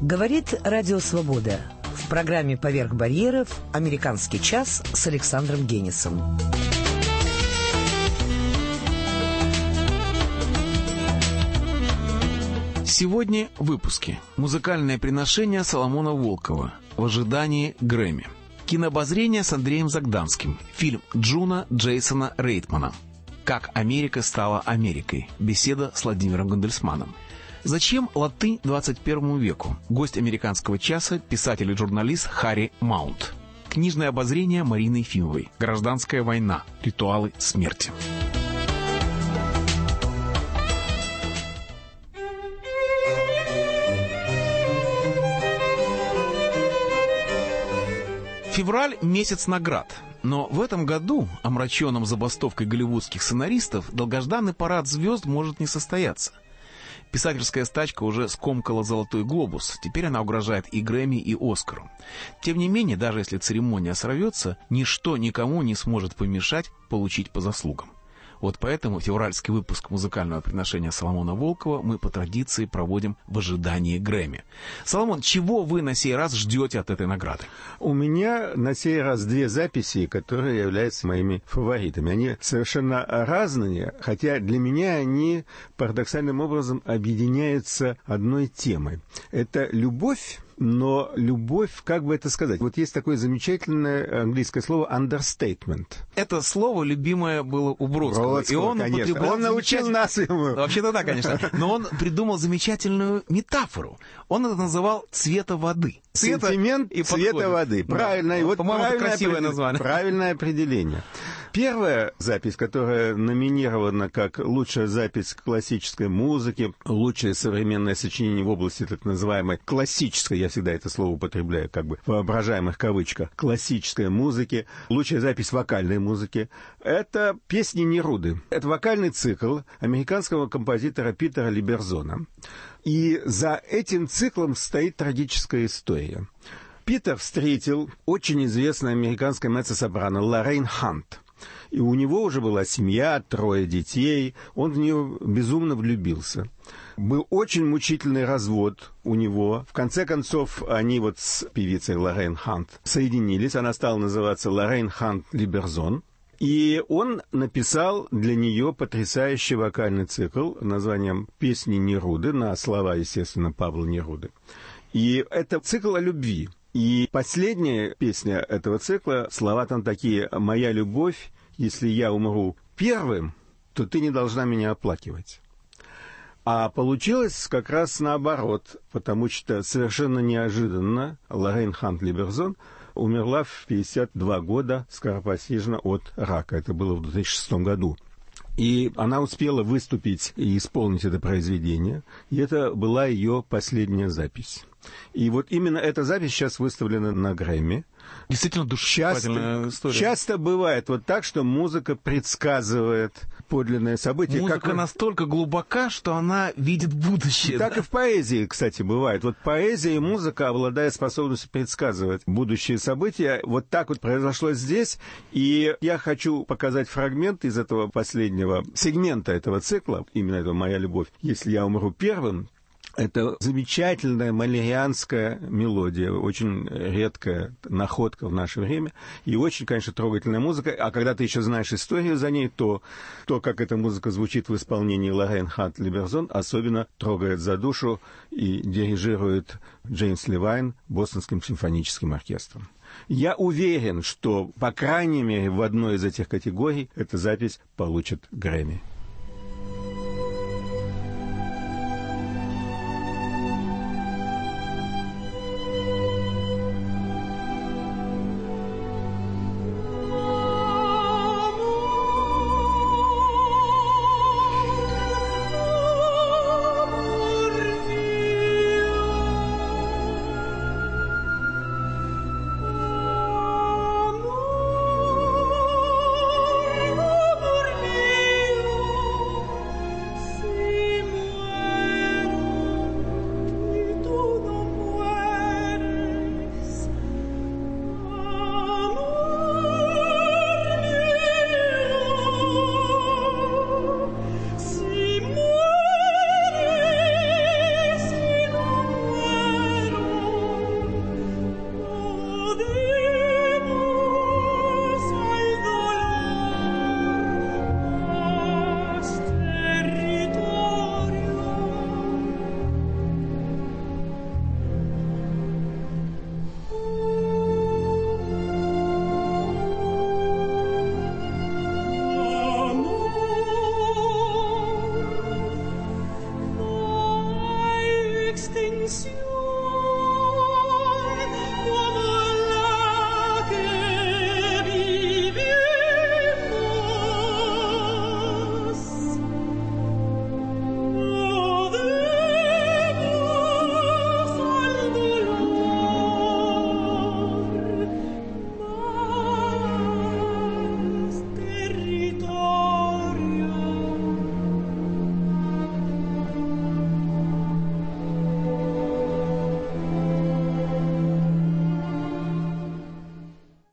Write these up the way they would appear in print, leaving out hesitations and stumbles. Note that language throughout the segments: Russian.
Говорит Радио Свобода. В программе «Поверх барьеров» «Американский час» с Александром Генисом. Сегодня в выпуске музыкальное приношение Соломона Волкова «В ожидании Грэмми», кинообозрение с Андреем Загданским, фильм Джуна Джейсона Рейтмана, «Как Америка стала Америкой», беседа с Владимиром Гандельсманом. Зачем латынь 21 веку? Гость «Американского часа» писатель и журналист Харри Маунт. Книжное обозрение Марины Ефимовой. Гражданская война. Ритуалы смерти. Февраль – месяц наград. Но в этом году, омраченном забастовкой голливудских сценаристов, долгожданный парад звезд может не состояться. Писательская стачка уже скомкала «Золотой глобус», теперь она угрожает и Грэмми, и Оскару. Тем не менее, даже если церемония сорвется, ничто никому не сможет помешать получить по заслугам. Вот поэтому февральский выпуск музыкального приношения Соломона Волкова мы по традиции проводим в ожидании Грэмми. Соломон, чего вы на сей раз ждете от этой награды? У меня на сей раз две записи, которые являются моими фаворитами. Они совершенно разные, хотя для меня они парадоксальным образом объединяются одной темой. Это любовь. Но любовь, как бы это сказать? Вот есть такое замечательное английское слово understatement. Это слово любимое было у Бродского. И он употреблял. Он научил нас ему. Вообще-то да, конечно. Но он придумал замечательную метафору. Он это называл «цвета воды». Сентимент цвета воды. Правильно. Да. И вот по-моему, это красивое название. Правильное определение. Первая запись, которая номинирована как лучшая запись классической музыки, лучшее современное сочинение в области так называемой классической, я всегда это слово употребляю как бы в воображаемых кавычках, классической музыки, лучшая запись вокальной музыки, это «Песни Неруды». Это вокальный цикл американского композитора Питера Либерзона. И за этим циклом стоит трагическая история. Питер встретил очень известную американскую меццо-сопрано Лоррейн Хант. И у него уже была семья, 3 детей, он в нее безумно влюбился. Был очень мучительный развод у него. В конце концов, они вот с певицей Лоррейн Хант соединились, она стала называться Лоррейн Хант Либерзон. И он написал для нее потрясающий вокальный цикл названием «Песни Неруды», на слова, естественно, Павла Неруды. И это цикл о любви. И последняя песня этого цикла, слова там такие: «Моя любовь, если я умру первым, то ты не должна меня оплакивать». А получилось как раз наоборот, потому что совершенно неожиданно Лоррейн Хант Либерзон умерла в 52 года скоропостижно от рака. Это было в 2006 году. И она успела выступить и исполнить это произведение, и это была ее последняя запись. И вот именно эта запись сейчас выставлена на Грэмми. Действительно душевная история. Часто бывает вот так, что музыка предсказывает подлинное событие. Музыка настолько глубока, что она видит будущее. Так и в поэзии, кстати, бывает. Вот поэзия и музыка обладают способностью предсказывать будущие события. Вот так вот произошло здесь. И я хочу показать фрагмент из этого последнего сегмента этого цикла, именно этого «Моя любовь, если я умру первым». Это замечательная малерианская мелодия, очень редкая находка в наше время, и очень, конечно, трогательная музыка. А когда ты еще знаешь историю за ней, то, как эта музыка звучит в исполнении Лоррейн Хант Либерзон, особенно трогает за душу и дирижирует Джеймс Левайн Бостонским симфоническим оркестром. Я уверен, что, по крайней мере, в одной из этих категорий эта запись получит Грэмми.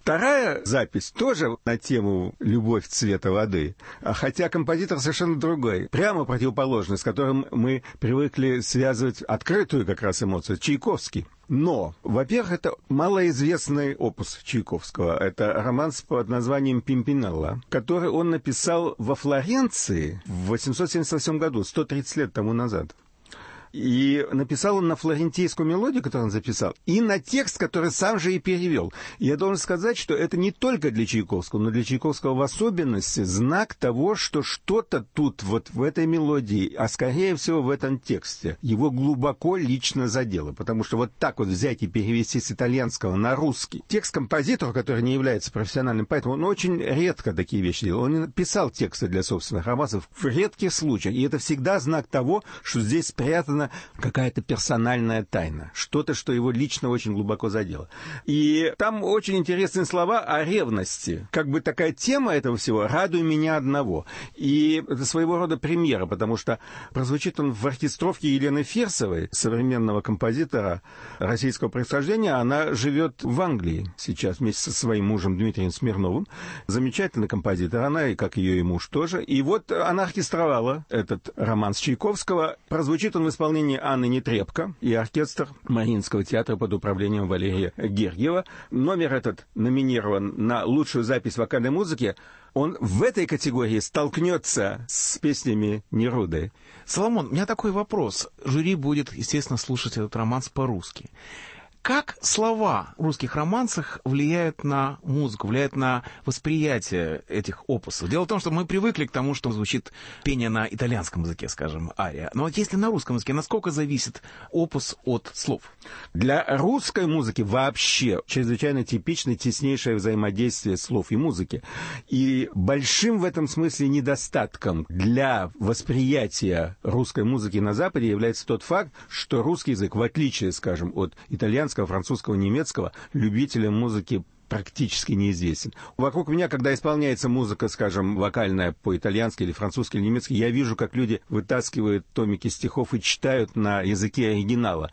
Вторая запись тоже на тему «Любовь цвета воды», хотя композитор совершенно другой, прямо противоположный, с которым мы привыкли связывать открытую как раз эмоцию, Чайковский. Но, во-первых, это малоизвестный опус Чайковского. Это романс под названием «Пимпинелла», который он написал во Флоренции в 878 году, 130 лет тому назад. И написал он на флорентийскую мелодию, которую он записал, и на текст, который сам же и перевел. И я должен сказать, что это не только для Чайковского, но для Чайковского в особенности знак того, что что-то тут вот в этой мелодии, а скорее всего в этом тексте, его глубоко лично задело. Потому что вот так вот взять и перевести с итальянского на русский текст композитора, который не является профессиональным поэтом, он очень редко такие вещи делал. Он писал тексты для собственных романсов в редких случаях. И это всегда знак того, что здесь спрятано какая-то персональная тайна, что-то, что его лично очень глубоко задело. И там очень интересные слова о ревности. Как бы такая тема этого всего «Радуй меня одного». И это своего рода премьера, потому что прозвучит он в оркестровке Елены Фирсовой, современного композитора российского происхождения. Она живет в Англии сейчас вместе со своим мужем Дмитрием Смирновым. Замечательный композитор она, и как ее и муж тоже. И вот она оркестровала этот романс Чайковского. Прозвучит он в исполнении Анны Нетребко и оркестр Мариинского театра под управлением Валерия Гергиева. Номер этот номинирован на лучшую запись вокальной музыки. Он в этой категории столкнется с песнями Неруды. Соломон, у меня такой вопрос. Жюри будет, естественно, слушать этот романс по-русски. Как слова в русских романсах влияют на музыку, влияют на восприятие этих опусов? Дело в том, что мы привыкли к тому, что звучит пение на итальянском языке, скажем, ария. Но если на русском языке, насколько зависит опус от слов? Для русской музыки вообще чрезвычайно типично теснейшее взаимодействие слов и музыки. И большим в этом смысле недостатком для восприятия русской музыки на Западе является тот факт, что русский язык, в отличие, скажем, от итальянского, французского, немецкого, любителям музыки практически неизвестен. Вокруг меня, когда исполняется музыка, скажем, вокальная по-итальянски или французски или немецки, я вижу, как люди вытаскивают томики стихов и читают на языке оригинала.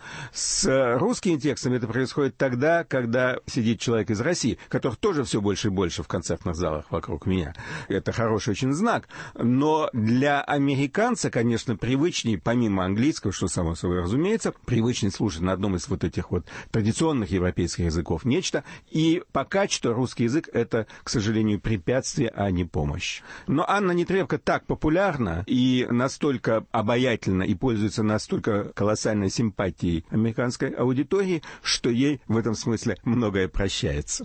С русским текстом это происходит тогда, когда сидит человек из России, которых тоже все больше и больше в концертных залах вокруг меня. Это хороший очень знак. Но для американца, конечно, привычнее, помимо английского, что само собой разумеется, привычнее слушать на одном из вот этих вот традиционных европейских языков нечто. И пока что русский язык — это, к сожалению, препятствие, а не помощь. Но Анна Нетребко так популярна и настолько обаятельна и пользуется настолько колоссальной симпатией американской аудитории, что ей в этом смысле многое прощается.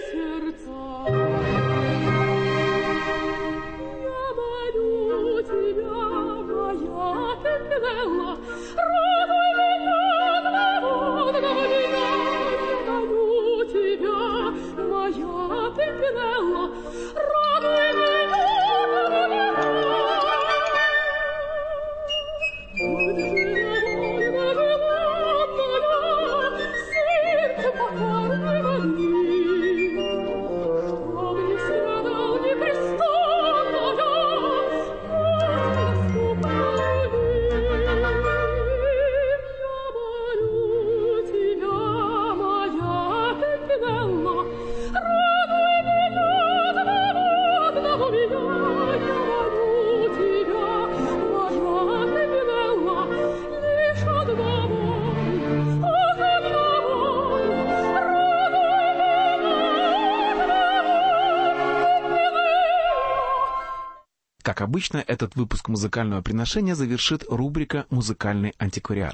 Тебя Как обычно, этот выпуск музыкального приношения завершит рубрика «Музыкальный антиквариат».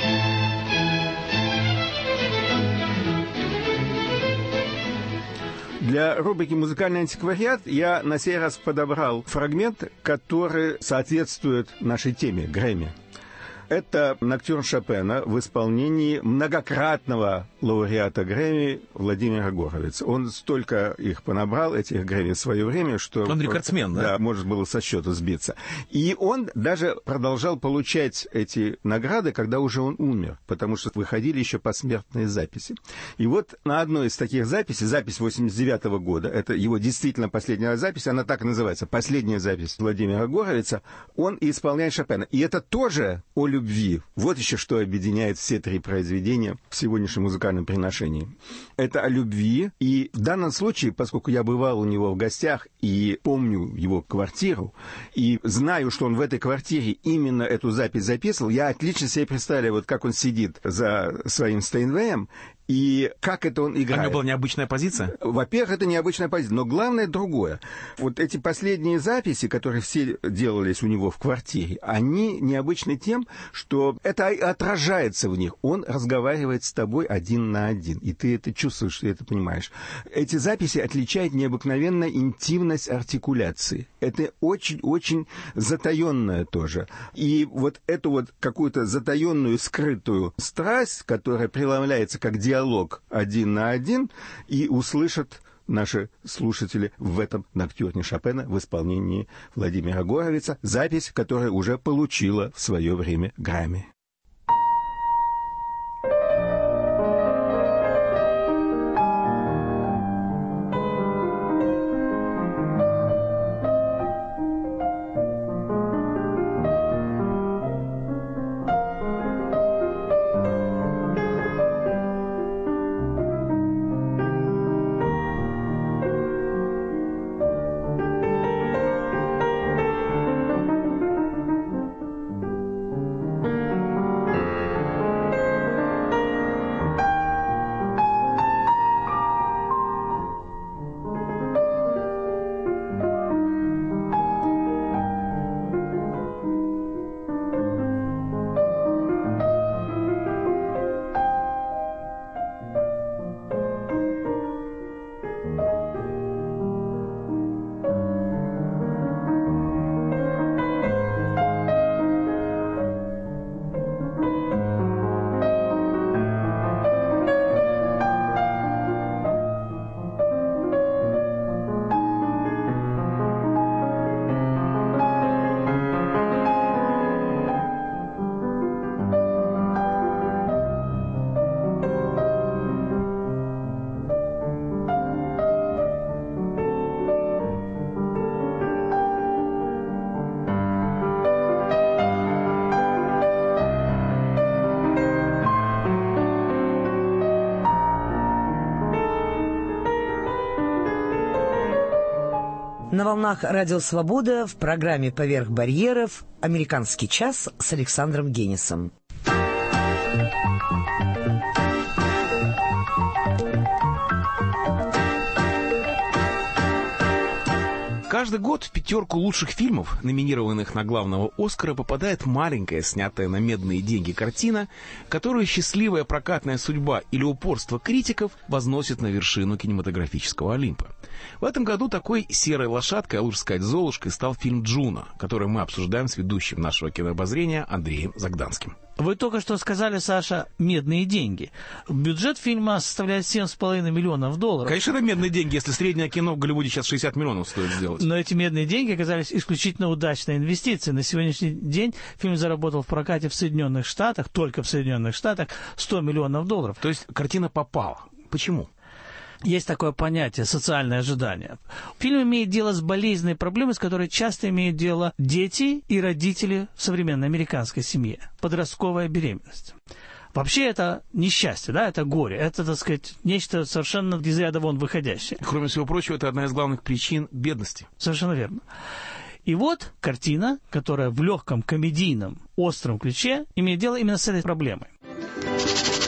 Для рубрики «Музыкальный антиквариат» я на сей раз подобрал фрагмент, который соответствует нашей теме — Грэмми. Это ноктюрн Шопена в исполнении многократного лауреата Грэмми Владимира Горовица. Он столько их понабрал, этих Грэмми, в свое время, что... Он рекордсмен, да? Да, может было со счета сбиться. И он даже продолжал получать эти награды, когда уже он умер, потому что выходили еще посмертные записи. И вот на одной из таких записей, запись 89-го года, это его действительно последняя запись, она так и называется, последняя запись Владимира Горовица, он исполняет Шопена. И это тоже о любви. Вот еще что объединяет все три произведения в сегодняшнем музыкальном приношении. Это о любви, и в данном случае, поскольку я бывал у него в гостях и помню его квартиру, и знаю, что он в этой квартире именно эту запись записывал, я отлично себе представляю, вот как он сидит за своим Стейнвеем, и как это он играет. У него была необычная позиция? Во-первых, это необычная позиция, но главное другое. Вот эти последние записи, которые все делались у него в квартире, они необычны тем, что это отражается в них. Он разговаривает с тобой один на один, и ты это чувствуешь, ты это понимаешь. Эти записи отличают необыкновенная интимность артикуляции. Это очень-очень затаенное тоже. И вот эту вот какую-то затаенную, скрытую страсть, которая преломляется как диалог один на один, и услышат наши слушатели в этом ноктюрне Шопена в исполнении Владимира Горовица, запись, которая уже получила в свое время Грэмми. На волнах Радио Свобода в программе «Поверх барьеров» «Американский час» с Александром Генисом. Каждый год в пятерку лучших фильмов, номинированных на главного Оскара, попадает маленькая, снятая на медные деньги картина, которую счастливая прокатная судьба или упорство критиков возносит на вершину кинематографического Олимпа. В этом году такой серой лошадкой, а лучше сказать золушкой, стал фильм «Джуно», который мы обсуждаем с ведущим нашего кинообозрения Андреем Загданским. Вы только что сказали, Саша, медные деньги. Бюджет фильма составляет $7,5 миллионов. Конечно, это медные деньги, если среднее кино в Голливуде сейчас 60 миллионов стоит сделать. Но эти медные деньги оказались исключительно удачной инвестицией. На сегодняшний день фильм заработал в прокате в Соединенных Штатах, только в Соединенных Штатах, $100 миллионов. То есть картина попала. Почему? Есть такое понятие «социальное ожидание». Фильм имеет дело с болезненной проблемой, с которой часто имеют дело дети и родители в современной американской семье. Подростковая беременность. Вообще это несчастье, да, это горе, это, так сказать, нечто совершенно из ряда вон выходящее. Кроме всего прочего, это одна из главных причин бедности. Совершенно верно. И вот картина, которая в легком комедийном, остром ключе имеет дело именно с этой проблемой.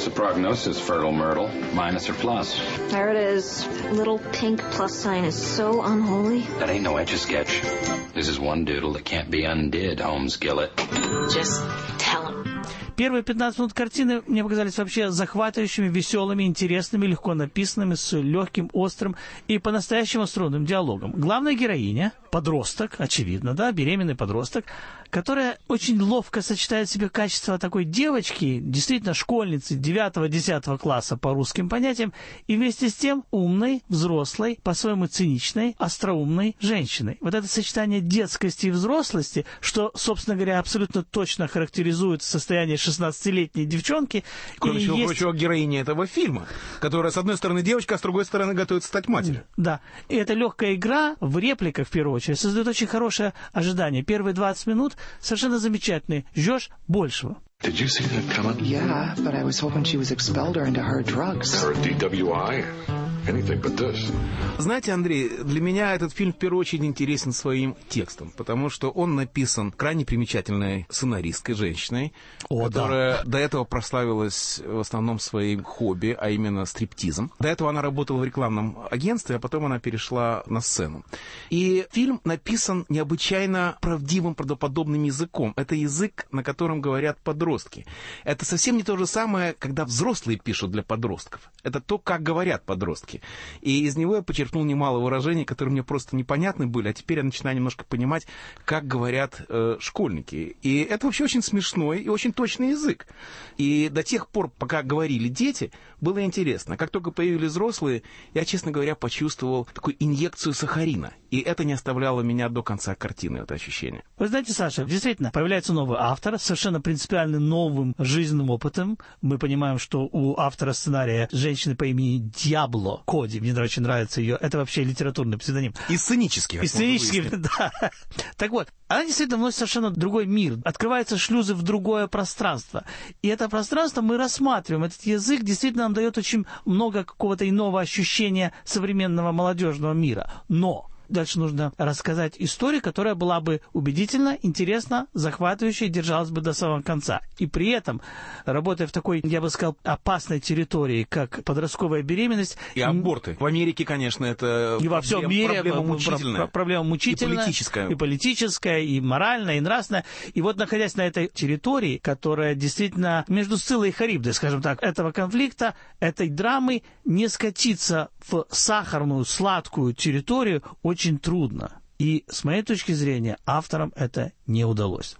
What's the prognosis, fertile Myrtle? Minus or plus? There it is. Little pink plus sign is so unholy. That ain't no Etch-a-Sketch. This is one doodle that can't be undid, Holmes Gillett. Just tell him. Первые 15 минут картины мне показались вообще захватывающими, веселыми, интересными, легко написанными, с легким, острым и по-настоящему струнным диалогом. Главная героиня, подросток, очевидно, да, беременный подросток, которая очень ловко сочетает в себе качества такой девочки, действительно школьницы 9-10 класса по русским понятиям, и вместе с тем умной, взрослой, по-своему циничной, остроумной женщиной. Вот это сочетание детскости и взрослости, что, собственно говоря, абсолютно точно характеризует состояние 16-летней девчонки. Кроме всего прочего, героиня этого фильма, которая, с одной стороны, девочка, а с другой стороны, готовится стать матерью. Да. И эта легкая игра в репликах, в первую очередь, создает очень хорошее ожидание. Первые 20 минут совершенно замечательные. Ждешь большего. Did you see that coming? Yeah, but I was hoping she was expelled or into her drugs. Or a DWI? Anything but this. Знаете, Андрей, для меня этот фильм в первую очередь интересен своим текстом, потому что он написан крайне примечательной сценаристкой, женщиной, которая до этого прославилась в основном своим хобби, а именно стриптизом. До этого она работала в рекламном агентстве, а потом она перешла на сцену. И фильм написан необычайно правдивым, правдоподобным языком. Это язык, на котором говорят подростки. Это совсем не то же самое, когда взрослые пишут для подростков. Это то, как говорят подростки. И из него я почерпнул немало выражений, которые мне просто непонятны были, а теперь я начинаю немножко понимать, как говорят школьники. И это вообще очень смешной и очень точный язык. И до тех пор, пока говорили дети, было интересно. Как только появились взрослые, я, честно говоря, почувствовал такую инъекцию сахарина. И это не оставляло меня до конца картины, это ощущение. Вы знаете, Саша, действительно, появляется новый автор, совершенно принципиально новым жизненным опытом. Мы понимаем, что у автора сценария женщины по имени Диабло, Коди, мне очень нравится ее, это вообще литературный псевдоним. И сценический. И сценический, да. Так вот, она действительно вносит совершенно другой мир. Открываются шлюзы в другое пространство. И это пространство мы рассматриваем. Этот язык действительно нам дает очень много какого-то иного ощущения современного молодежного мира. Но дальше нужно рассказать историю, которая была бы убедительна, интересна, захватывающая и держалась бы до самого конца. И при этом, работая в такой, я бы сказал, опасной территории, как подростковая беременность... И аборты. В Америке, конечно, это и во всем мире проблема мучительная. Проблема мучительная. И политическая, и моральная, и нравственная. И вот, находясь на этой территории, которая действительно между Сциллой и Харибдой, скажем так, этого конфликта, этой драмы, не скатиться в сахарную, сладкую территорию очень трудно. И, с моей точки зрения, авторам это не удалось.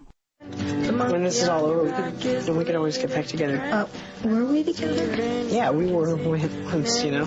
When this is all over, we could always get back together. Were we together? Yeah, we were once, you know,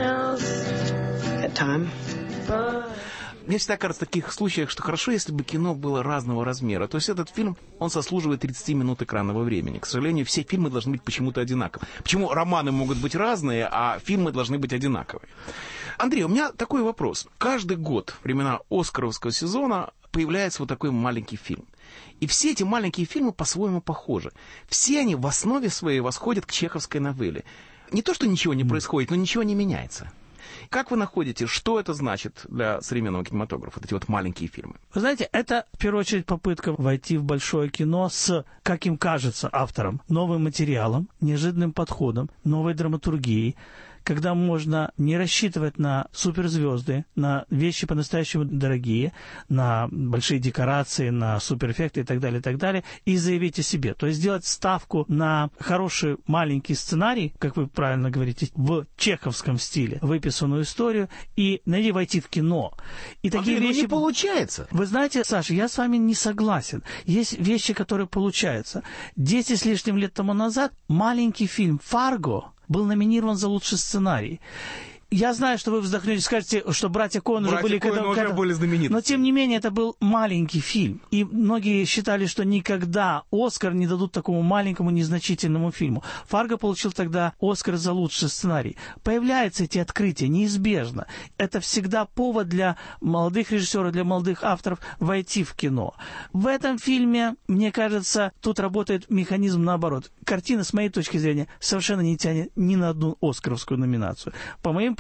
at time. Мне всегда кажется в таких случаях, что хорошо, если бы кино было разного размера. То есть этот фильм, он заслуживает 30 минут экранного времени. К сожалению, все фильмы должны быть почему-то одинаковые. Почему романы могут быть разные, а фильмы должны быть одинаковые? Андрей, у меня такой вопрос. Каждый год, в времена оскаровского сезона, появляется вот такой маленький фильм. И все эти маленькие фильмы по-своему похожи. Все они в основе своей восходят к чеховской новелле. Не то, что ничего не происходит, но ничего не меняется. Как вы находите, что это значит для современного кинематографа, вот эти вот маленькие фильмы? Вы знаете, это, в первую очередь, попытка войти в большое кино с, как им кажется, автором, новым материалом, неожиданным подходом, новой драматургией, когда можно не рассчитывать на суперзвезды, на вещи по-настоящему дорогие, на большие декорации, на суперэффекты и так далее, и заявить о себе. То есть сделать ставку на хороший маленький сценарий, как вы правильно говорите, в чеховском стиле, выписанную историю, и на ней войти в кино. И такие вещи... не получается. Вы знаете, Саша, я с вами не согласен. Есть вещи, которые получаются. 10 с лишним лет тому назад маленький фильм «Фарго» был номинирован за лучший сценарий. Я знаю, что вы вздохнете и скажете, что «Братья Коэн» уже были... уже были знамениты. Но, тем не менее, это был маленький фильм. И многие считали, что никогда «Оскар» не дадут такому маленькому, незначительному фильму. «Фарго» получил тогда «Оскар» за лучший сценарий. Появляются эти открытия неизбежно. Это всегда повод для молодых режиссеров, для молодых авторов войти в кино. В этом фильме, мне кажется, тут работает механизм наоборот. Картина, с моей точки зрения, совершенно не тянет ни на одну «Оскаровскую» номинацию. По моим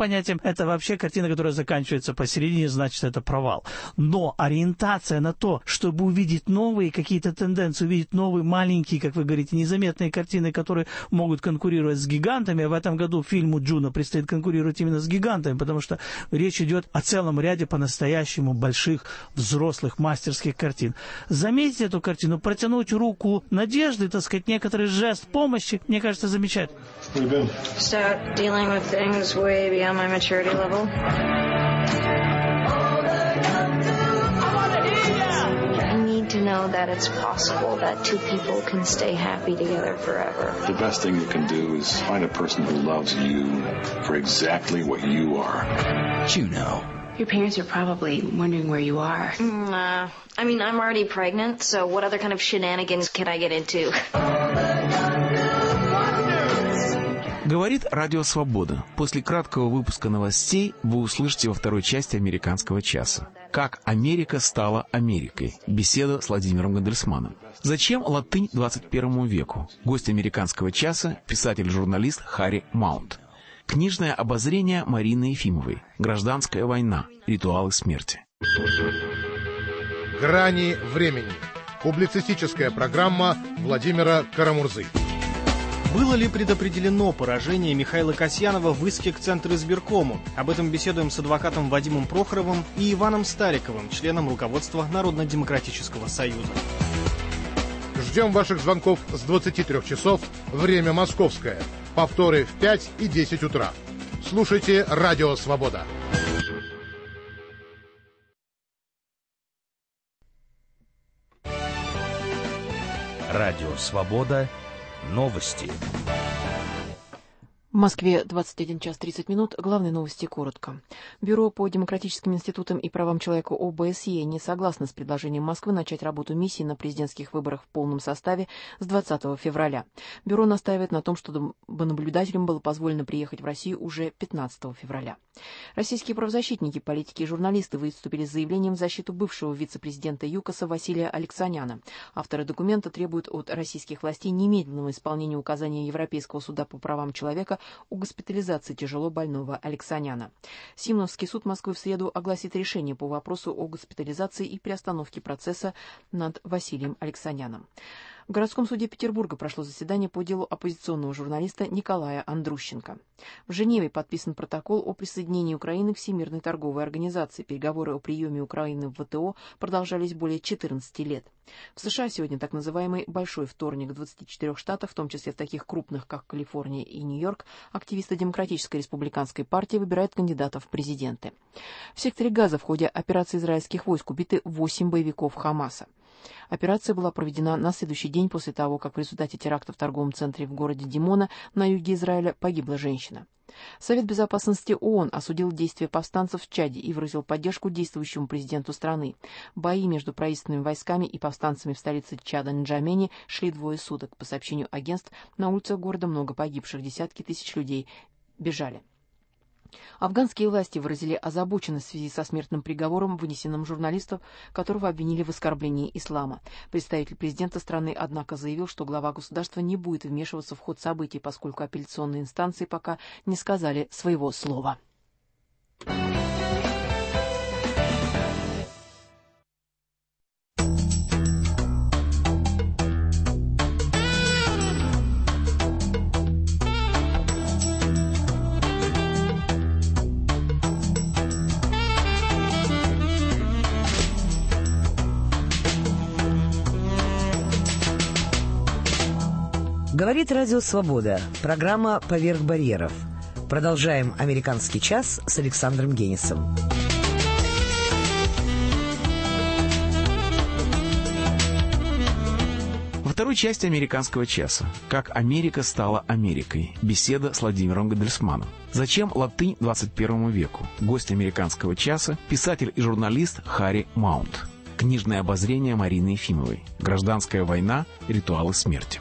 понятиям, это вообще картина, которая заканчивается посередине, значит, это провал. Но ориентация на то, чтобы увидеть новые какие-то тенденции, увидеть новые маленькие, как вы говорите, незаметные картины, которые могут конкурировать с гигантами. В этом году фильму «Джуно» предстоит конкурировать именно с гигантами, потому что речь идет о целом ряде по-настоящему больших, взрослых, мастерских картин. Заметить эту картину, протянуть руку надежды, так сказать, некоторый жест помощи, мне кажется, замечательно. Start dealing with things way beyond my maturity level. I need to know that it's possible that two people can stay happy together forever. The best thing you can do is find a person who loves you for exactly what you are. Juno. Your parents are probably wondering where you are. I mean, I'm already pregnant, so what other kind of shenanigans can I get into? Говорит Радио Свобода. После краткого выпуска новостей вы услышите во второй части «Американского часа». Как Америка стала Америкой. Беседа с Владимиром Гандельсманом. Зачем латынь 21 веку? Гость «Американского часа» – писатель-журналист Харри Маунт. Книжное обозрение Марины Ефимовой. Гражданская война. Ритуалы смерти. «Грани времени». Публицистическая программа Владимира Карамурзы. Было ли предопределено поражение Михаила Касьянова в иске к Центризбиркому? Об этом беседуем с адвокатом Вадимом Прохоровым и Иваном Стариковым, членом руководства Народно-демократического союза. Ждем ваших звонков с 23 часов, время московское. Повторы в 5 и 10 утра. Слушайте «Радио Свобода». Радио Свобода. Новости. В Москве 21 час 30 минут. Главные новости коротко. Бюро по демократическим институтам и правам человека ОБСЕ не согласно с предложением Москвы начать работу миссии на президентских выборах в полном составе с 20 февраля. Бюро настаивает на том, чтобы наблюдателям было позволено приехать в Россию уже 15 февраля. Российские правозащитники, политики и журналисты выступили с заявлением в защиту бывшего вице-президента ЮКОСа Василия Алексаняна. Авторы документа требуют от российских властей немедленного исполнения указания Европейского суда по правам человека о госпитализации тяжело больного Алексаняна. Симоновский суд Москвы в среду огласит решение по вопросу о госпитализации и приостановке процесса над Василием Алексаняном. В городском суде Петербурга прошло заседание по делу оппозиционного журналиста Николая Андрущенко. В Женеве подписан протокол о присоединении Украины к Всемирной торговой организации. Переговоры о приеме Украины в ВТО продолжались более 14 лет. В США сегодня так называемый «большой вторник» в 24 штатах, в том числе в таких крупных, как Калифорния и Нью-Йорк, активисты Демократической республиканской партии выбирают кандидатов в президенты. В секторе Газа в ходе операции израильских войск убиты 8 боевиков Хамаса. Операция была проведена на следующий день после того, как в результате теракта в торговом центре в городе Димона на юге Израиля погибла женщина. Совет безопасности ООН осудил действия повстанцев в Чаде и выразил поддержку действующему президенту страны. Бои между правительственными войсками и повстанцами в столице Чада Нджамени шли 2 суток. По сообщению агентств, на улицах города много погибших, десятки тысяч людей бежали. Афганские власти выразили озабоченность в связи со смертным приговором, вынесенным журналисту, которого обвинили в оскорблении ислама. Представитель президента страны, однако, заявил, что глава государства не будет вмешиваться в ход событий, поскольку апелляционные инстанции пока не сказали своего слова. Говорит Радио Свобода. Программа «Поверх барьеров». Продолжаем «Американский час» с Александром Генисом. Во второй части «Американского часа». Как Америка стала Америкой. Беседа с Владимиром Гандельсманом. Зачем латынь 21 веку? Гость «Американского часа» – писатель и журналист Харри Маунт. Книжное обозрение Марины Ефимовой. Гражданская война. Ритуалы смерти.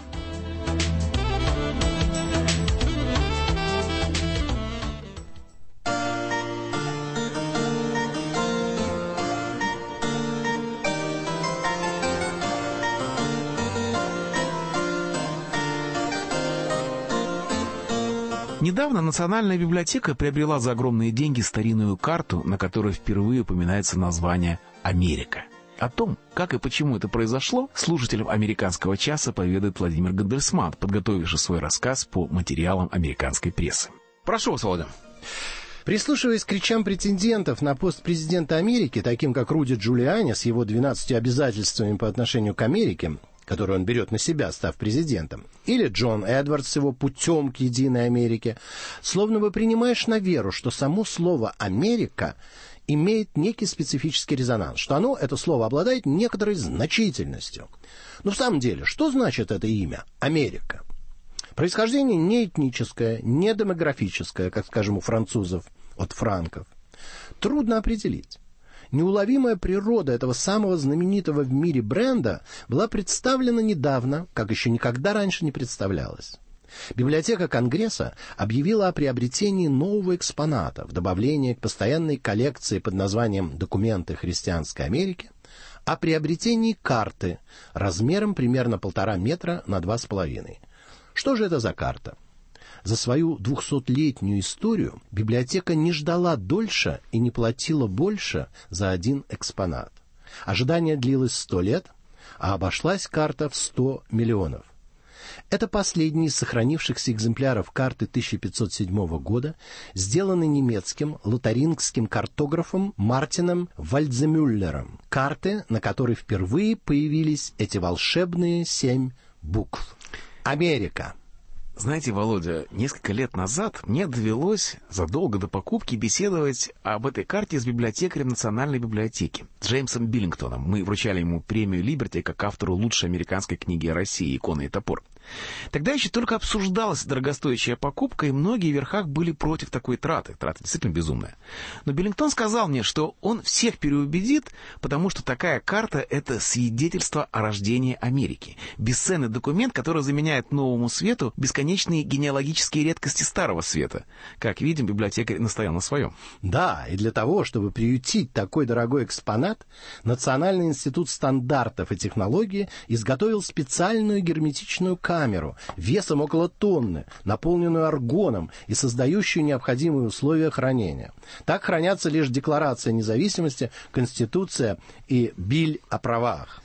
Недавно Национальная библиотека приобрела за огромные деньги старинную карту, на которой впервые упоминается название «Америка». О том, как и почему это произошло, слушателям «Американского часа» поведает Владимир Гандельсман, подготовивший свой рассказ по материалам американской прессы. Прошу вас, Володя. Прислушиваясь к речам претендентов на пост президента Америки, таким как Руди Джулиани с его 12 обязательствами по отношению к Америке, которые он берет на себя, став президентом, или Джон Эдвардс с его путем к единой Америке, словно бы принимаешь на веру, что само слово «Америка» имеет некий специфический резонанс, что оно, это слово, обладает некоторой значительностью. Но в самом деле, что значит это имя «Америка»? Происхождение не этническое, не демографическое, как, скажем, у французов от франков. Трудно определить. Неуловимая природа этого самого знаменитого в мире бренда была представлена недавно, как еще никогда раньше не представлялась. Библиотека Конгресса объявила о приобретении нового экспоната в добавление к постоянной коллекции под названием «Документы христианской Америки», о приобретении карты размером примерно 1,5 метра на 2,5. Что же это за карта? За свою 200-летнюю историю библиотека не ждала дольше и не платила больше за один экспонат. Ожидание длилось 100 лет, а обошлась карта в 100 миллионов. Это последний из сохранившихся экземпляров карты 1507 года, сделанный немецким лотарингским картографом Мартином Вальдземюллером. Карты, на которой впервые появились эти волшебные 7 букв. Америка. Знаете, Володя, несколько лет назад мне довелось задолго до покупки беседовать об этой карте с библиотекарем Национальной библиотеки, с Джеймсом Биллингтоном. Мы вручали ему премию «Либерти» как автору лучшей американской книги о России «Икона и топор». Тогда еще только обсуждалась дорогостоящая покупка, и многие в верхах были против такой траты. Трата действительно безумная. Но Биллингтон сказал мне, что он всех переубедит, потому что такая карта — это свидетельство о рождении Америки. Бесценный документ, который заменяет новому свету бесконечные генеалогические редкости старого света. Как видим, библиотекарь настоял на своем. Да, и для того, чтобы приютить такой дорогой экспонат, Национальный институт стандартов и технологий изготовил специальную герметичную камеру весом около тонны, наполненную аргоном и создающую необходимые условия хранения. Так хранятся лишь Декларация независимости, Конституция и Биль о правах.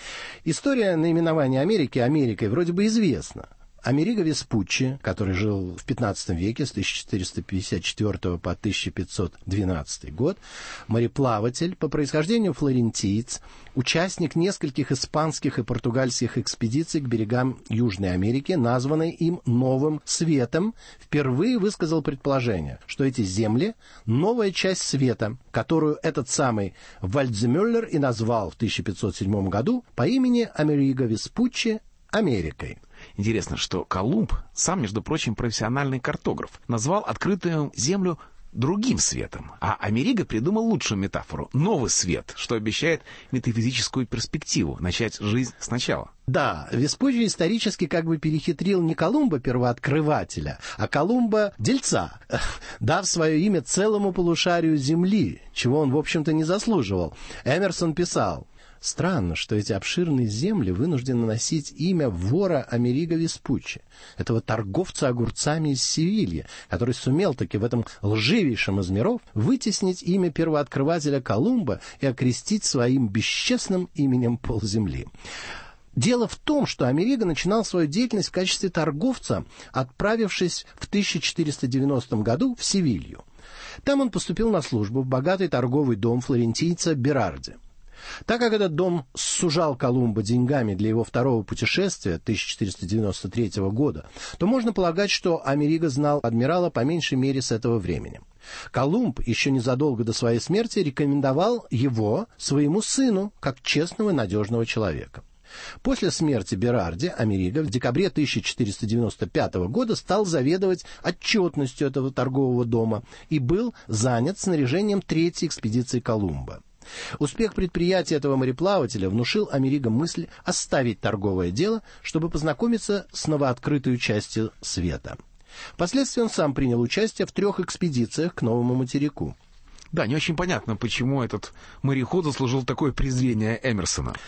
История наименования Америки Америкой вроде бы известна. Америго Веспуччи, который жил в 15 веке с 1454 по 1512 год, мореплаватель, по происхождению флорентиец, участник нескольких испанских и португальских экспедиций к берегам Южной Америки, названной им Новым Светом, впервые высказал предположение, что эти земли — новая часть света, которую этот самый Вальдземюллер и назвал в 1507 году по имени Америго Веспуччи Америкой. Интересно, что Колумб, сам, между прочим, профессиональный картограф, назвал открытую землю другим светом, а Америго придумал лучшую метафору — новый свет, что обещает метафизическую перспективу, начать жизнь сначала. Да, Веспуччи исторически как бы перехитрил не Колумба-первооткрывателя, а Колумба-дельца, дав свое имя целому полушарию Земли, чего он, в общем-то, не заслуживал. Эмерсон писал: «Странно, что эти обширные земли вынуждены носить имя вора Америго Веспуччи, этого торговца огурцами из Севильи, который сумел таки в этом лживейшем из миров вытеснить имя первооткрывателя Колумба и окрестить своим бесчестным именем полземли». Дело в том, что Америго начинал свою деятельность в качестве торговца, отправившись в 1490 году в Севилью. Там он поступил на службу в богатый торговый дом флорентийца Берарди. Так как этот дом сужал Колумба деньгами для его второго путешествия 1493 года, то можно полагать, что Америго знал адмирала по меньшей мере с этого времени. Колумб еще незадолго до своей смерти рекомендовал его своему сыну как честного и надежного человека. После смерти Берарди Америго в декабре 1495 года стал заведовать отчетностью этого торгового дома и был занят снаряжением третьей экспедиции Колумба. Успех предприятия этого мореплавателя внушил Америго мысль оставить торговое дело, чтобы познакомиться с новооткрытой частью света. Впоследствии он сам принял участие в 3 экспедициях к новому материку. Да, не очень понятно, почему этот мореход заслужил такое презрение Эмерсона.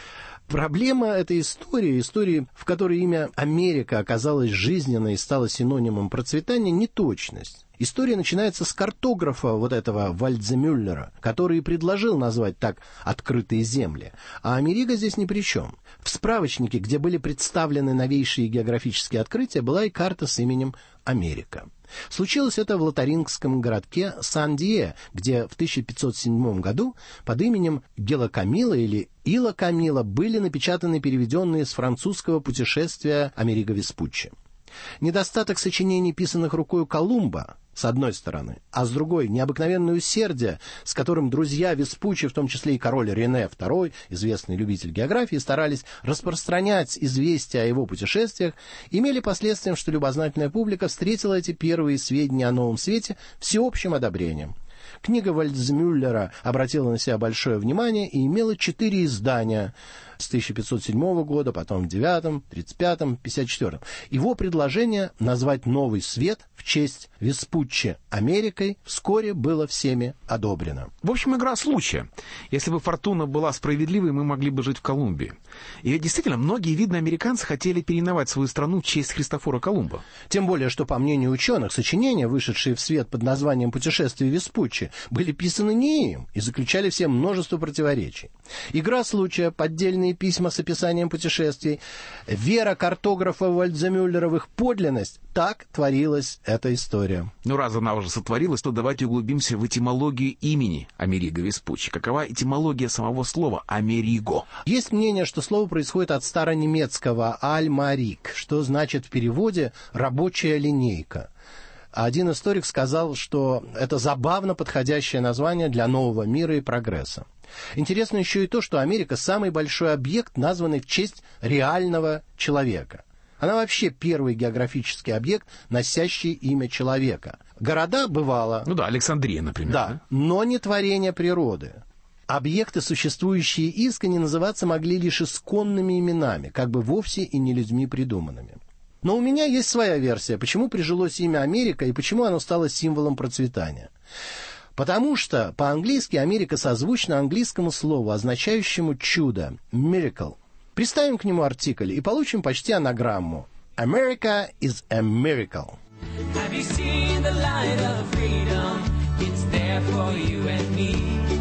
Проблема этой истории, в которой имя Америка оказалось жизненной и стало синонимом процветания, неточность. История начинается с картографа вот этого Вальдземюллера, который и предложил назвать так «открытые земли». А Америка здесь ни при чем. В справочнике, где были представлены новейшие географические открытия, была и карта с именем Америка. Случилось это в лотарингском городке Сан-Дие, где в 1507 году под именем Гела Камила или Ила Камила были напечатаны переведенные с французского путешествия Америго Веспуччи. Недостаток сочинений, писанных рукой Колумба, с одной стороны, а с другой — необыкновенное усердие, с которым друзья Веспуччи, в том числе и король Рене II, известный любитель географии, старались распространять известия о его путешествиях, имели последствием, что любознательная публика встретила эти первые сведения о Новом Свете всеобщим одобрением. Книга Вальдземюллера обратила на себя большое внимание и имела 4 издания с 1507 года, потом в 9, 35, 54. Его предложение назвать Новый Свет в честь Веспуччи Америкой вскоре было всеми одобрено. В общем, игра случая. Если бы фортуна была справедливой, мы могли бы жить в Колумбии. И ведь действительно, многие видные американцы хотели переименовать свою страну в честь Христофора Колумба. Тем более, что, по мнению ученых, сочинения, вышедшие в свет под названием «Путешествие Веспуччи», были писаны не им и заключали в себе множество противоречий. Игра случая, поддельные письма с описанием путешествий, вера картографа Вальдземюллера в их подлинность — так творилась эта история. Ну, раз она уже сотворилась, то давайте углубимся в этимологию имени Америго Веспуччи. Какова этимология самого слова «Америго»? Есть мнение, что слово происходит от старонемецкого «альмарик», что значит в переводе «рабочая линейка». Один историк сказал, что это забавно подходящее название для нового мира и прогресса. Интересно еще и то, что Америка — самый большой объект, названный в честь реального человека. Она вообще первый географический объект, носящий имя человека. Города бывало... Ну да, Александрия, например. Да, но не творение природы. Объекты, существующие искренне, называться могли лишь исконными именами, как бы вовсе и не людьми придуманными. Но у меня есть своя версия, почему прижилось имя Америка и почему оно стало символом процветания. Потому что по-английски Америка созвучна английскому слову, означающему чудо – miracle. Приставим к нему артикль и получим почти анаграмму. America is a miracle. Have you seen the light of freedom? It's there for you and me.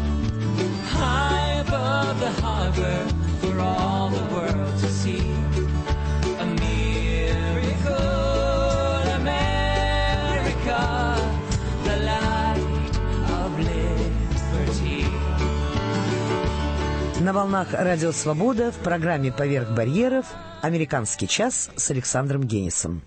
High above the harbor for all the world to see. A miracle, America, the light of liberty. На волнах Радио Свобода в программе «Поверх барьеров» «Американский час» с Александром Генисом.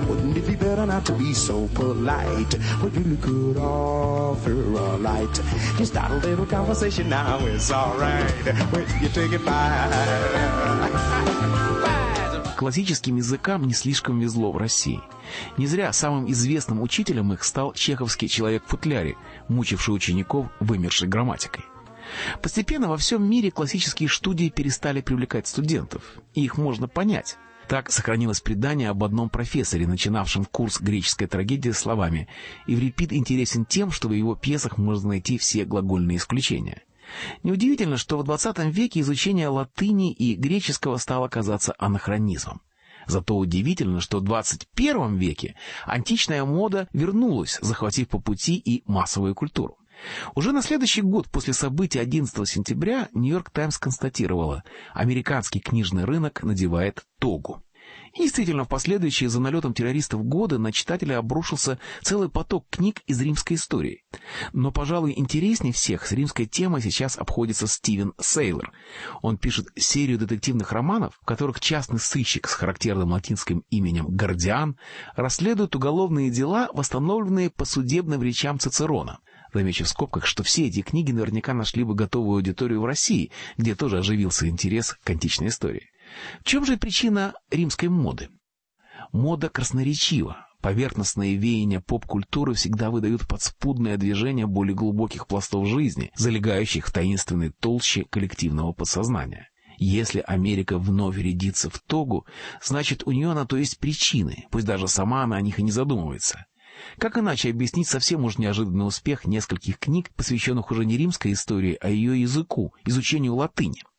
Классическим языкам не слишком везло в России. Не зря самым известным учителем их стал чеховский человек в футляре, мучивший учеников вымершей грамматикой. Постепенно во всем мире классические студии перестали привлекать студентов, и их можно понять. Так сохранилось предание об одном профессоре, начинавшем курс греческой трагедии словами «Еврипид интересен тем, что в его пьесах можно найти все глагольные исключения». Неудивительно, что в 20 веке изучение латыни и греческого стало казаться анахронизмом. Зато удивительно, что в 21 веке античная мода вернулась, захватив по пути и массовую культуру. Уже на следующий год после событий 11 сентября «Нью-Йорк Таймс» констатировала: американский книжный рынок надевает тогу. И действительно, в последующие за налетом террористов годы на читателя обрушился целый поток книг из римской истории. Но, пожалуй, интереснее всех с римской темой сейчас обходится Стивен Сейлор. Он пишет серию детективных романов, в которых частный сыщик с характерным латинским именем Гордиан расследует уголовные дела, восстановленные по судебным речам Цицерона. Замечу в скобках, что все эти книги наверняка нашли бы готовую аудиторию в России, где тоже оживился интерес к античной истории. В чем же причина римской моды? Мода красноречива. Поверхностные веяния поп-культуры всегда выдают подспудное движение более глубоких пластов жизни, залегающих в таинственной толще коллективного подсознания. Если Америка вновь рядится в тогу, значит, у нее на то есть причины, пусть даже сама она о них и не задумывается. Как иначе объяснить совсем уж неожиданный успех нескольких книг, посвященных уже не римской истории, а ее языку, изучению латыни?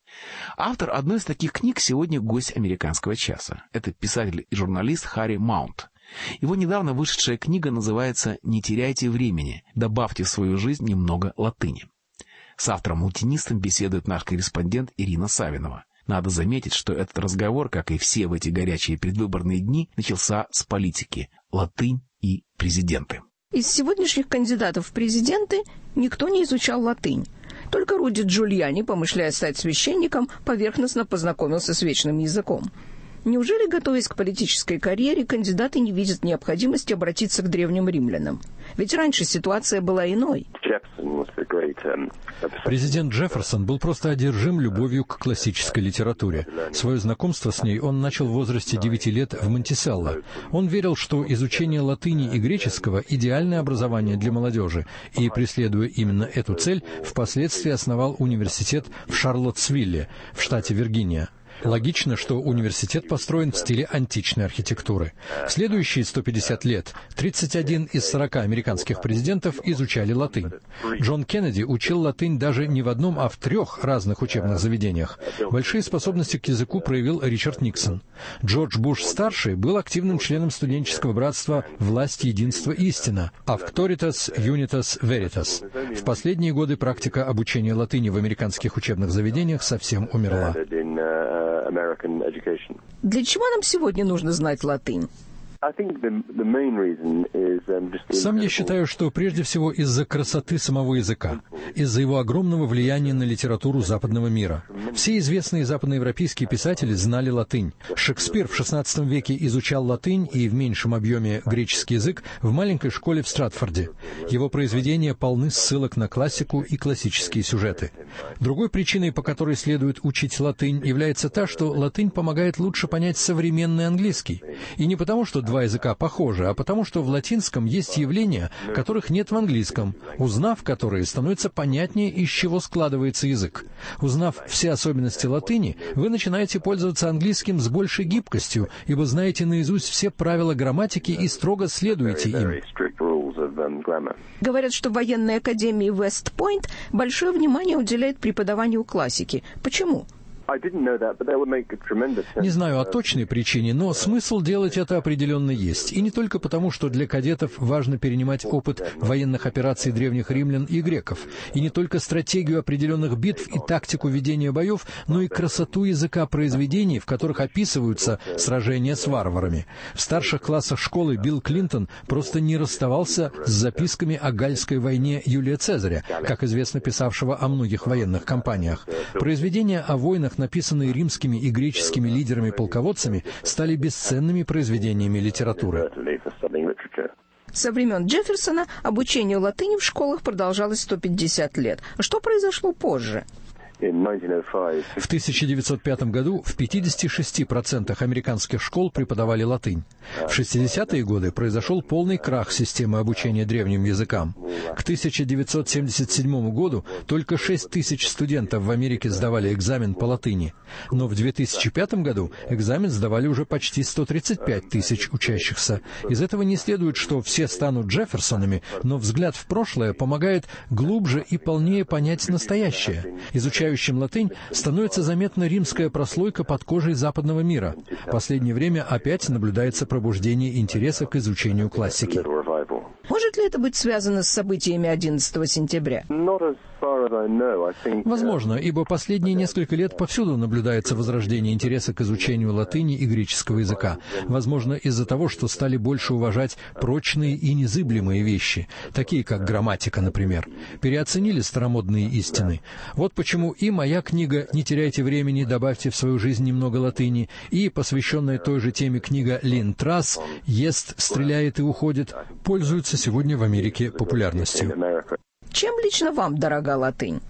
Автор одной из таких книг сегодня гость «Американского часа». Это писатель и журналист Харри Маунт. Его недавно вышедшая книга называется «Не теряйте времени. Добавьте в свою жизнь немного латыни». С автором-латинистом беседует наш корреспондент Ирина Савинова. Надо заметить, что этот разговор, как и все в эти горячие предвыборные дни, начался с политики. Латынь и президенты. Из сегодняшних кандидатов в президенты никто не изучал латынь. Только Руди Джульяни, помышляя стать священником, поверхностно познакомился с вечным языком. Неужели, готовясь к политической карьере, кандидаты не видят необходимости обратиться к древним римлянам? Ведь раньше ситуация была иной. Президент Джефферсон был просто одержим любовью к классической литературе. Свое знакомство с ней он начал в возрасте 9 лет в Монтиселло. Он верил, что изучение латыни и греческого – идеальное образование для молодежи, и, преследуя именно эту цель, впоследствии основал университет в Шарлоттсвилле, в штате Виргиния. Логично, что университет построен в стиле античной архитектуры. В следующие 150 лет 31 из 40 американских президентов изучали латынь. Джон Кеннеди учил латынь даже не в одном, а в 3 разных учебных заведениях. Большие способности к языку проявил Ричард Никсон. Джордж Буш-старший был активным членом студенческого братства «Власть, единство, истина» «Auctoritas Unitas Veritas». В последние годы практика обучения латыни в американских учебных заведениях совсем умерла. Для чего нам сегодня нужно знать латынь? Сам я считаю, что прежде всего из-за красоты самого языка, из-за его огромного влияния на литературу западного мира. Все известные западноевропейские писатели знали латынь. Шекспир в XVI веке изучал латынь и в меньшем объеме греческий язык в маленькой школе в Стратфорде. Его произведения полны ссылок на классику и классические сюжеты. Другой причиной, по которой следует учить латынь, является та, что латынь помогает лучше понять современный английский. И не потому, что два языка похожи, а потому, что в латинском есть явления, которых нет в английском, узнав которые, становится понятнее, из чего складывается язык. Узнав все особенности латыни, вы начинаете пользоваться английским с большей гибкостью, ибо знаете наизусть все правила грамматики и строго следуете им. Говорят, что в военной академии Вест-Пойнт большое внимание уделяет преподаванию классики. Почему? Не знаю о точной причине, но смысл делать это определенно есть. И не только потому, что для кадетов важно перенимать опыт военных операций древних римлян и греков, и не только стратегию определенных битв и тактику ведения боев, но и красоту языка произведений, в которых описываются сражения с варварами. В старших классах школы Билл Клинтон просто не расставался с записками о Гальской войне Юлия Цезаря, как известно, писавшего о многих военных кампаниях. Произведения о войнах, написанные римскими и греческими лидерами-полководцами, стали бесценными произведениями литературы. Со времен Джефферсона обучение латыни в школах продолжалось 150 лет. Что произошло позже? В 1905 году в 56% американских школ преподавали латынь. В 60-е годы произошел полный крах системы обучения древним языкам. К 1977 году только 6 тысяч студентов в Америке сдавали экзамен по латыни. Но в 2005 году экзамен сдавали уже почти 135 тысяч учащихся. Из этого не следует, что все станут Джефферсонами, но взгляд в прошлое помогает глубже и полнее понять настоящее. Изучающим латынь становится заметна римская прослойка под кожей западного мира. В последнее время опять наблюдается пробуждение интереса к изучению классики. Может ли это быть связано с событиями 11 сентября? Возможно, ибо последние несколько лет повсюду наблюдается возрождение интереса к изучению латыни и греческого языка. Возможно, из-за того, что стали больше уважать прочные и незыблемые вещи, такие как грамматика, например. Переоценили старомодные истины. Вот почему и моя книга «Не теряйте времени, добавьте в свою жизнь немного латыни», и посвященная той же теме книга Лин Трасс «Ест, стреляет и уходит» пользуются сегодня в Америке популярностью. Чем лично вам дорога латынь?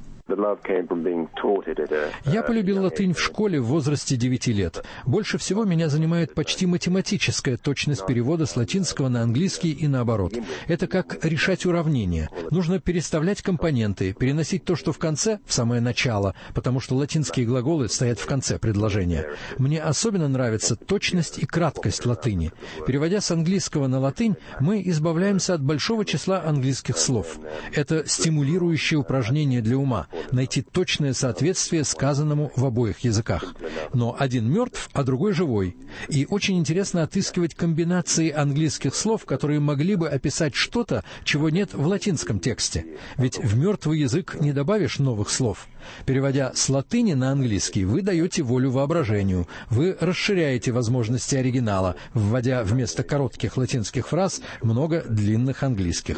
Я полюбил латынь в школе в возрасте 9 лет. Больше всего меня занимает почти математическая точность перевода с латинского на английский и наоборот. Это как решать уравнения. Нужно переставлять компоненты, переносить то, что в конце, в самое начало, потому что латинские глаголы стоят в конце предложения. Мне особенно нравится точность и краткость латыни. Переводя с английского на латынь, мы избавляемся от большого числа английских слов. Это стимулирующее упражнение для ума. найти точное соответствие сказанному в обоих языках. Но один мертв, а другой живой. И очень интересно отыскивать комбинации английских слов, которые могли бы описать что-то, чего нет в латинском тексте. Ведь в мертвый язык не добавишь новых слов. Переводя с латыни на английский, вы даете волю воображению, вы расширяете возможности оригинала, вводя вместо коротких латинских фраз много длинных английских.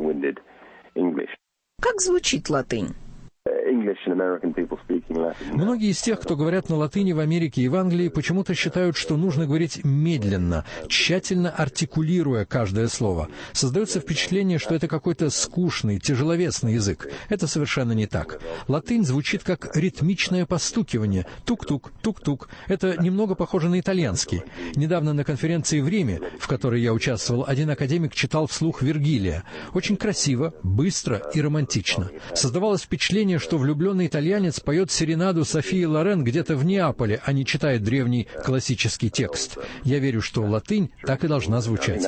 Как звучит латынь? Многие из тех, кто говорят на латыни в Америке и в Англии, почему-то считают, что нужно говорить медленно, тщательно артикулируя каждое слово. Создается впечатление, что это какой-то скучный, тяжеловесный язык. Это совершенно не так. Латынь звучит как ритмичное постукивание. Тук-тук, тук-тук. Это немного похоже на итальянский. Недавно на конференции в Риме, в которой я участвовал, один академик читал вслух Вергилия. Очень красиво, быстро и романтично. Создавалось впечатление, что влюбленный итальянец поет серенаду Софии Лорен где-то в Неаполе, а не читает древний классический текст. Я верю, что латынь так и должна звучать.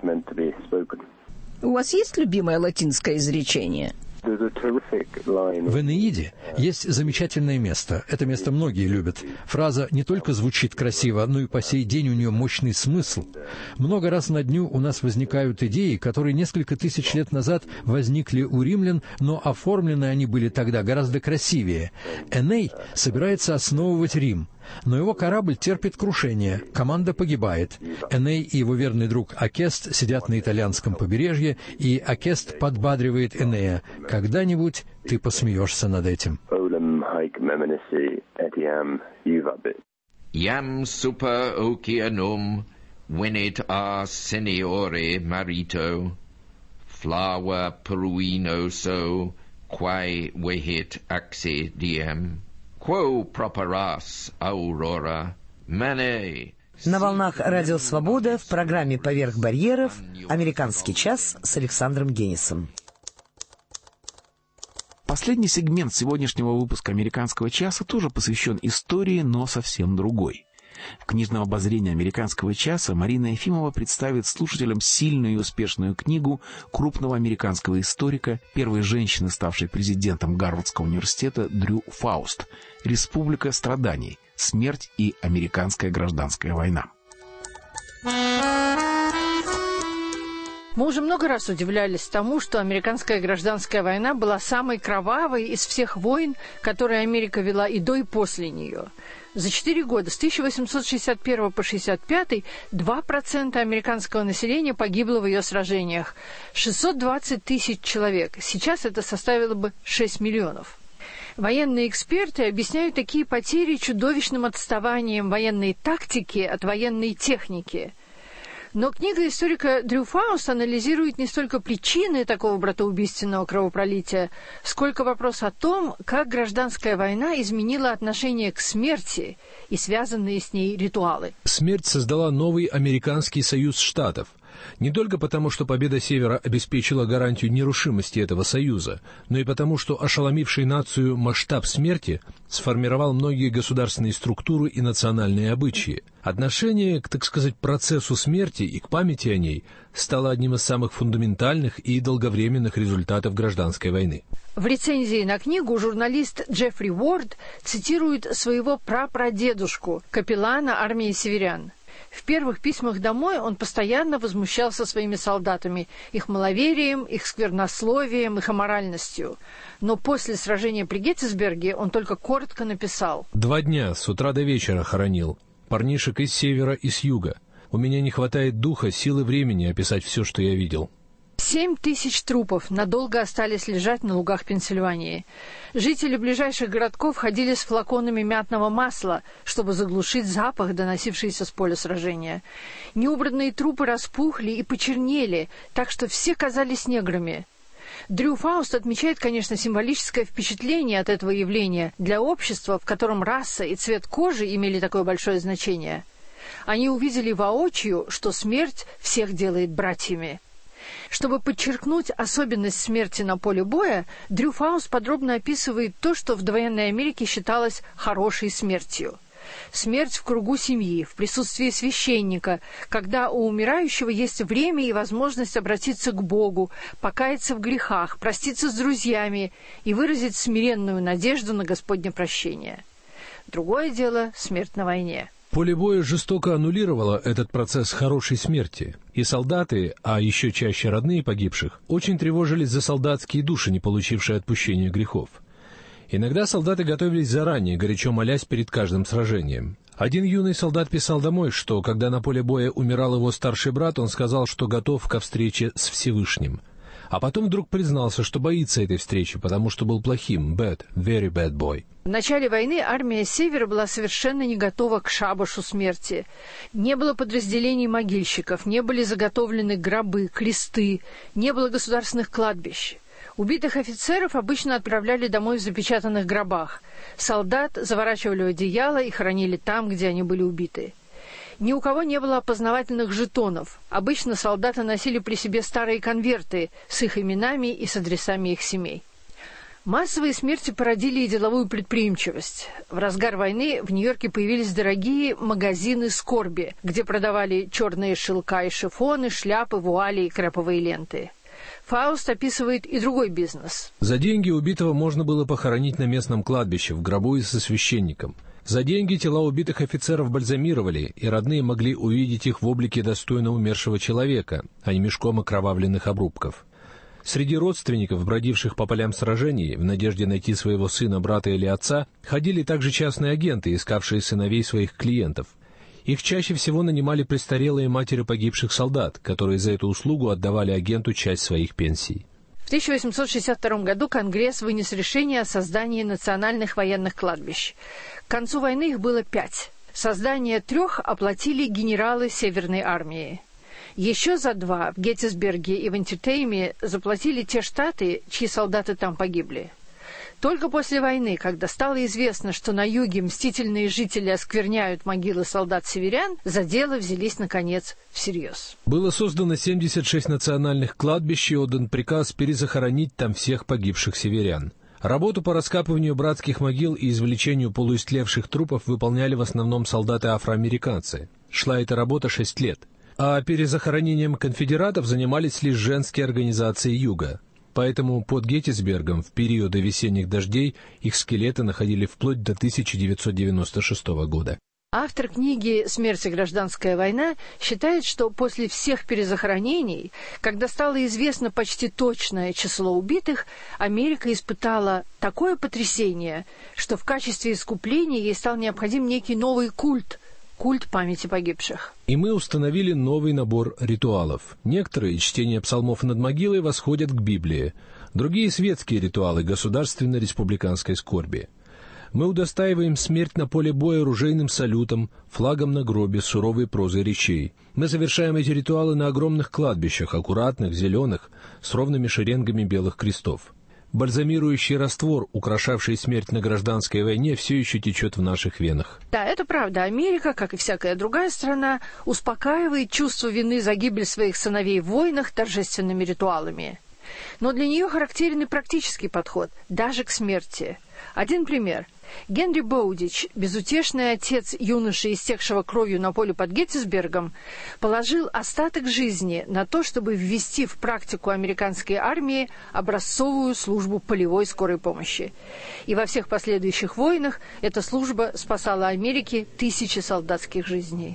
У вас есть любимое латинское изречение? В «Энеиде» есть замечательное место. Это место многие любят. Фраза не только звучит красиво, но и по сей день у нее мощный смысл. Много раз на дню у нас возникают идеи, которые несколько тысяч лет назад возникли у римлян, но оформлены они были тогда гораздо красивее. Эней собирается основывать Рим. Но его корабль терпит крушение, команда погибает. Эней и его верный друг Акест сидят на итальянском побережье, и Акест подбадривает Энея. «Когда-нибудь ты посмеешься над этим». Iam super oceanum venit a seniore marito, flava peruino so, quae vehit axe diem. Quo properas aurora mane. На волнах Радио Свобода в программе «Поверх барьеров» «Американский час» с Александром Генисом. Последний сегмент сегодняшнего выпуска «Американского часа» тоже посвящен истории, но совсем другой. В книжном обозрении «Американского часа» Марина Ефимова представит слушателям сильную и успешную книгу крупного американского историка, первой женщины, ставшей президентом Гарвардского университета, Дрю Фауст «Республика страданий. Смерть и американская гражданская война». Мы уже много раз удивлялись тому, что американская гражданская война была самой кровавой из всех войн, которые Америка вела и до, и после нее. За 4 года, с 1861 по 1865, 2% американского населения погибло в ее сражениях. 620 тысяч человек. Сейчас это составило бы 6 миллионов. Военные эксперты объясняют такие потери чудовищным отставанием военной тактики от военной техники. Но книга историка Дрю Фауст анализирует не столько причины такого братоубийственного кровопролития, сколько вопрос о том, как гражданская война изменила отношение к смерти и связанные с ней ритуалы. Смерть создала новый американский союз штатов. Не только потому, что победа Севера обеспечила гарантию нерушимости этого союза, но и потому, что ошеломивший нацию масштаб смерти сформировал многие государственные структуры и национальные обычаи. Отношение к, так сказать, процессу смерти и к памяти о ней стало одним из самых фундаментальных и долговременных результатов гражданской войны. В рецензии на книгу журналист Джеффри Уорд цитирует своего прапрадедушку, капеллана армии северян. В первых письмах домой он постоянно возмущался своими солдатами, их маловерием, их сквернословием, их аморальностью. Но после сражения при Геттисберге он только коротко написал: 2 дня, с утра до вечера хоронил. Парнишек из севера и с юга. У меня не хватает духа, силы, времени описать все, что я видел. 7000 трупов надолго остались лежать на лугах Пенсильвании. Жители ближайших городков ходили с флаконами мятного масла, чтобы заглушить запах, доносившийся с поля сражения. Неубранные трупы распухли и почернели, так что все казались неграми. Дрю Фауст отмечает, конечно, символическое впечатление от этого явления для общества, в котором раса и цвет кожи имели такое большое значение. Они увидели воочию, что смерть всех делает братьями. Чтобы подчеркнуть особенность смерти на поле боя, Дрю Фауст подробно описывает то, что в довоенной Америке считалось хорошей смертью. Смерть в кругу семьи, в присутствии священника, когда у умирающего есть время и возможность обратиться к Богу, покаяться в грехах, проститься с друзьями и выразить смиренную надежду на Господне прощение. Другое дело – смерть на войне. Поле боя жестоко аннулировало этот процесс хорошей смерти, и солдаты, а еще чаще родные погибших, очень тревожились за солдатские души, не получившие отпущения грехов. Иногда солдаты готовились заранее, горячо молясь перед каждым сражением. Один юный солдат писал домой, что, когда на поле боя умирал его старший брат, он сказал, что готов ко встрече с Всевышним. А потом вдруг признался, что боится этой встречи, потому что был плохим, very bad boy. В начале войны армия Севера была совершенно не готова к шабашу смерти. Не было подразделений могильщиков, не были заготовлены гробы, кресты, не было государственных кладбищ. Убитых офицеров обычно отправляли домой в запечатанных гробах. Солдат заворачивали в одеяло и хоронили там, где они были убиты. Ни у кого не было опознавательных жетонов. Обычно солдаты носили при себе старые конверты с их именами и с адресами их семей. Массовые смерти породили и деловую предприимчивость. В разгар войны в Нью-Йорке появились дорогие магазины скорби, где продавали черные шелка и шифоны, шляпы, вуали и креповые ленты. Фауст описывает и другой бизнес. За деньги убитого можно было похоронить на местном кладбище, в гробу и со священником. За деньги тела убитых офицеров бальзамировали, и родные могли увидеть их в облике достойно умершего человека, а не мешком окровавленных обрубков. Среди родственников, бродивших по полям сражений, в надежде найти своего сына, брата или отца, ходили также частные агенты, искавшие сыновей своих клиентов. Их чаще всего нанимали престарелые матери погибших солдат, которые за эту услугу отдавали агенту часть своих пенсий. В 1862 году Конгресс вынес решение о создании национальных военных кладбищ. К концу войны их было 5. Создание 3 оплатили генералы Северной армии. Еще за 2 в Геттисберге и в Антиетейме заплатили те штаты, чьи солдаты там погибли. Только после войны, когда стало известно, что на юге мстительные жители оскверняют могилы солдат-северян, за дело взялись, наконец, всерьез. Было создано 76 национальных кладбищ и отдан приказ перезахоронить там всех погибших северян. Работу по раскапыванию братских могил и извлечению полуистлевших трупов выполняли в основном солдаты-афроамериканцы. Шла эта работа 6 лет. А перезахоронением конфедератов занимались лишь женские организации Юга. Поэтому под Геттисбергом в периоды весенних дождей их скелеты находили вплоть до 1996 года. Автор книги «Смерть и гражданская война» считает, что после всех перезахоронений, когда стало известно почти точное число убитых, Америка испытала такое потрясение, что в качестве искупления ей стал необходим некий новый культ памяти погибших. И мы установили новый набор ритуалов. Некоторые чтения псалмов над могилой восходят к Библии, другие — светские ритуалы государственно-республиканской скорби. Мы удостаиваем смерть на поле боя ружейным салютом, флагом на гробе, суровой прозой речей. Мы совершаем эти ритуалы на огромных кладбищах, аккуратных, зеленых, с ровными шеренгами белых крестов. Бальзамирующий раствор, украшавший смерть на гражданской войне, все еще течет в наших венах. Да, это правда. Америка, как и всякая другая страна, успокаивает чувство вины за гибель своих сыновей в войнах торжественными ритуалами. Но для нее характерен и практический подход, даже к смерти. Один пример. Генри Боудич, безутешный отец юноши, истекшего кровью на поле под Геттисбергом, положил остаток жизни на то, чтобы ввести в практику американской армии образцовую службу полевой скорой помощи. И во всех последующих войнах эта служба спасала Америке тысячи солдатских жизней.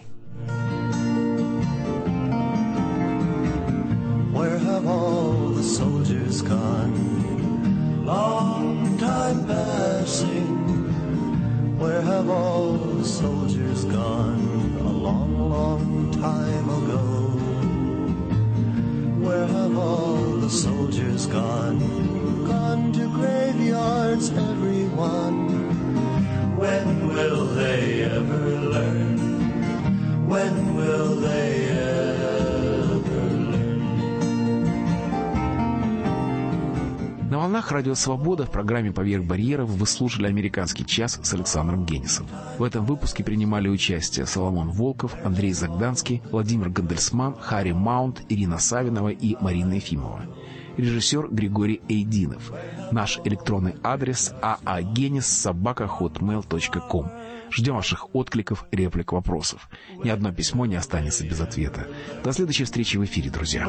Where have all the soldiers gone? Long time passing. Where have all the soldiers gone? A long, long time ago. Where have all the soldiers gone? Gone to graveyards, everyone. When will they ever learn? When will they ever learn? На волнах «Радио Свобода» в программе «Поверх барьеров» вы слушали «Американский час» с Александром Генисом. В этом выпуске принимали участие Соломон Волков, Андрей Загданский, Владимир Гандельсман, Харри Маунт, Ирина Савинова и Марина Ефимова. режиссер Григорий Эйдинов. Наш электронный адрес aagenis@hotmail.com. Ждем ваших откликов, реплик, вопросов. Ни одно письмо не останется без ответа. До следующей встречи в эфире, друзья.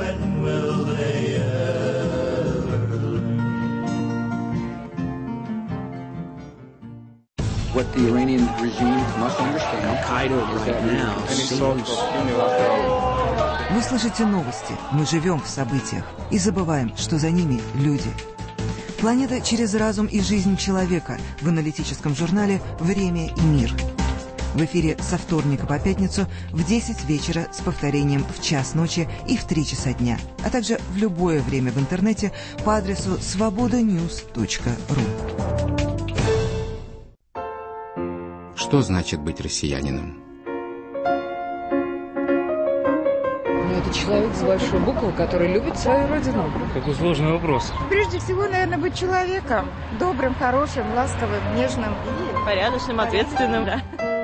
What the Iranian regime must understand. Вы слышите новости, мы живем в событиях и забываем, что за ними люди. Планета через разум и жизнь человека в аналитическом журнале «Время и мир». В эфире со вторника по пятницу в 10 вечера с повторением в час ночи и в 3 часа дня, а также в любое время в интернете по адресу svobodanews.ru. Что значит быть россиянином? Это человек с большой буквы, который любит свою родину. Какой сложный вопрос. Прежде всего, наверное, быть человеком. Добрым, хорошим, ласковым, нежным. И порядочным, ответственным. Да.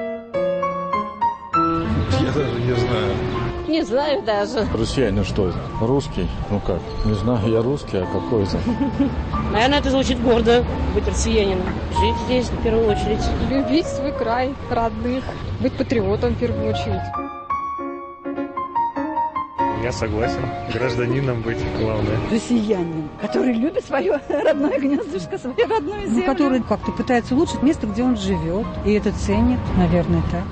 Я даже не знаю. Не знаю даже. Россиянин что это? Русский? Ну как? Не знаю, я русский, а какой это? Наверное, это звучит гордо, быть россиянином. Жить здесь в первую очередь. Любить свой край, родных. Быть патриотом в первую очередь. Я согласен. Гражданином быть главное. Россиянин, который любит свое родное гнездышко, свою родную землю. Который как-то пытается улучшить место, где он живет. И это ценит, наверное, так.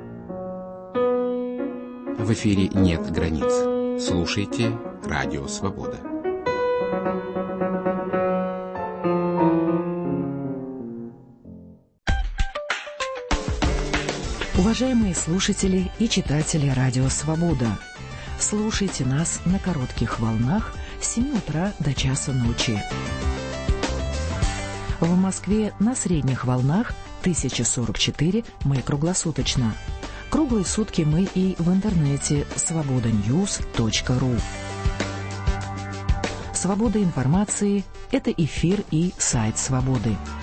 В эфире нет границ. Слушайте Радио Свобода. Уважаемые слушатели и читатели Радио Свобода, слушайте нас на коротких волнах с 7 утра до часа ночи. В Москве на средних волнах 1044 мы круглосуточно. Круглые сутки мы и в интернете svobodanews.ru. Свобода информации – это эфир и сайт Свободы.